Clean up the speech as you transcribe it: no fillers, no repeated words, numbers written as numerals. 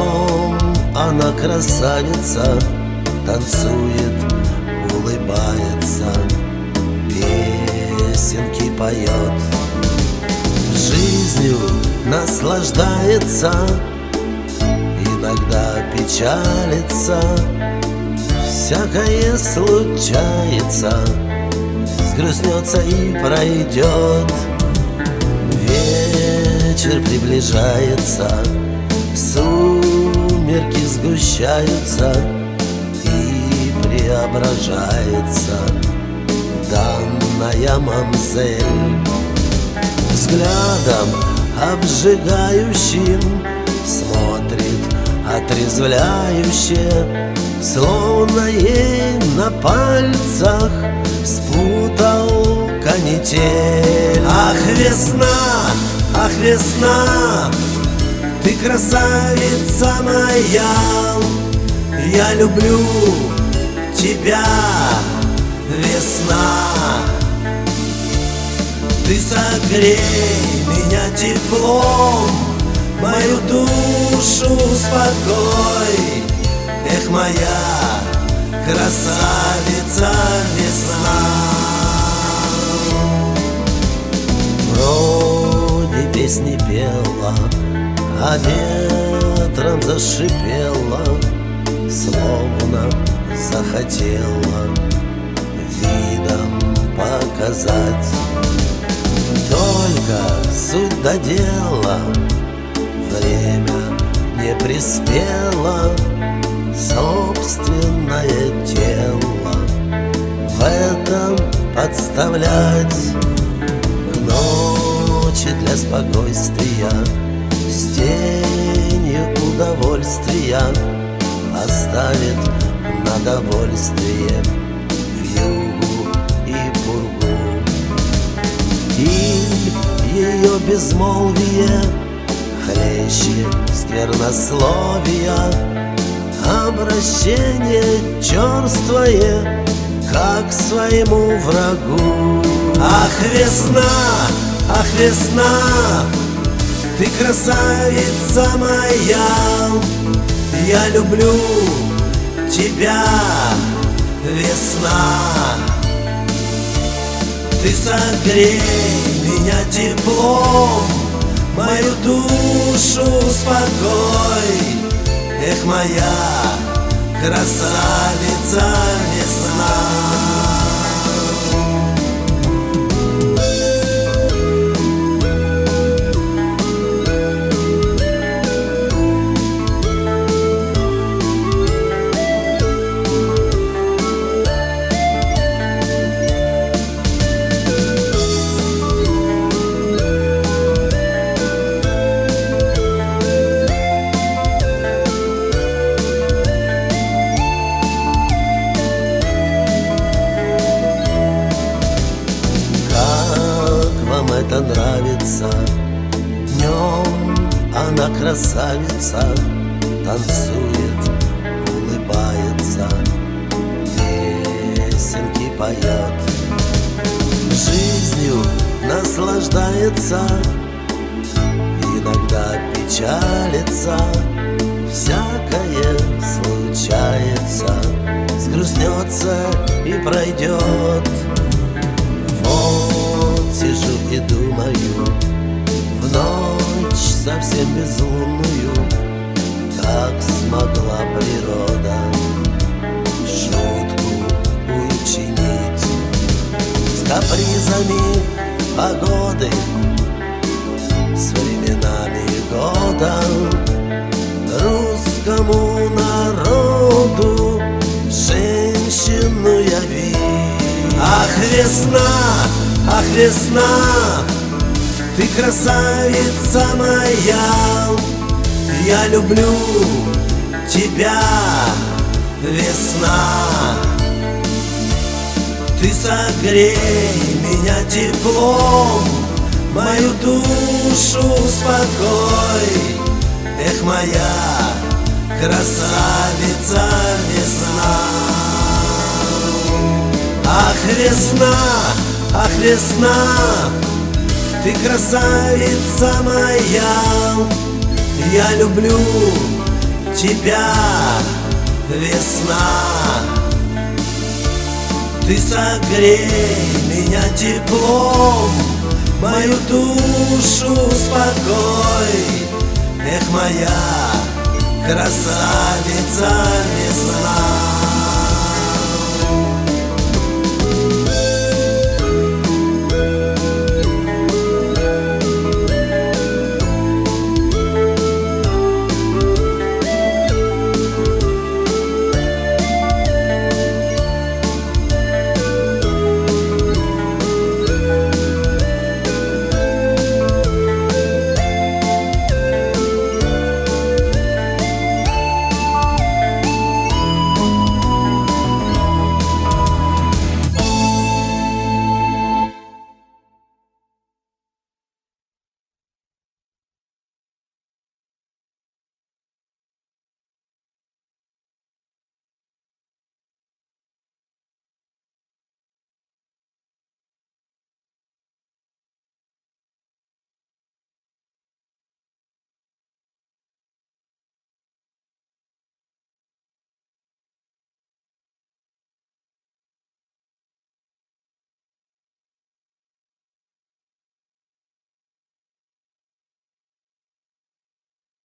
Днем она красавица, танцует, улыбается, песенки поет, жизнью наслаждается, иногда печалится. Всякое случается, сгрустнется и пройдет. Вечер приближается, сумерки сгущаются, и преображается данная мамзель. Взглядом обжигающим смотрит отрезвляюще, словно ей на пальцах спутал канитель. Ах, весна, ах, весна, ты красавица моя, я люблю тебя, весна. Ты согрей меня теплом, мою душу успокой. Эх, моя красавица весна. Вроде песни пела, а ветром зашипела, словно захотела видом показать. Только суть до дела, время не приспело собственное тело в этом подставлять. К ночи для спокойствия с тенью удовольствия поставит на довольствие вьюгу и пургу. И ее безмолвие хлеще сквернословия, обращение черствое, как к своему врагу. Ах, весна, ах, весна, ты красавица моя, я люблю тебя, весна. Ты согрей меня теплом, мою душу успокой. Эх, моя красавица весна. Это нравится. Днем она красавица, танцует, улыбается, песенки поет, жизнью наслаждается, иногда печалится. Всякое случается, сгрустнется и пройдет. Сижу и думаю в ночь совсем безлунную, как смогла природа шутку учинить с капризами погоды, с временами года. Русскому народу женщину яви. Ах, весна, ах, весна, ты красавица моя, я люблю тебя, весна. Ты согрей меня теплом, мою душу успокой. Эх, моя красавица весна. Ах, весна, ах, весна, ты красавица моя, я люблю тебя, весна. Ты согрей меня теплом, мою душу успокой. Эх, моя красавица весна.